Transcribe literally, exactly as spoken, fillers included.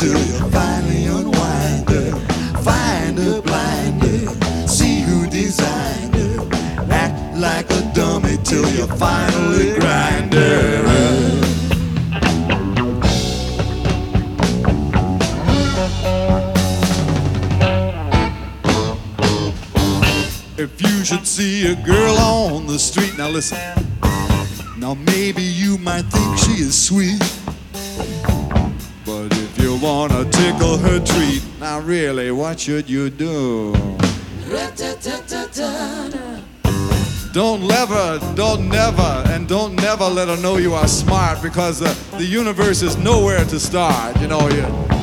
till you finally unwind her. Find her, blind her, see who designed her. Act like a dummy till you finally grind her. If you should see a girl on the street, now listen. Now maybe you might think she is sweet, but if you wanna tickle her treat, now really, what should you do? Don't never, don't never, and don't never let her know you are smart, because uh, the universe is nowhere to start. You know, you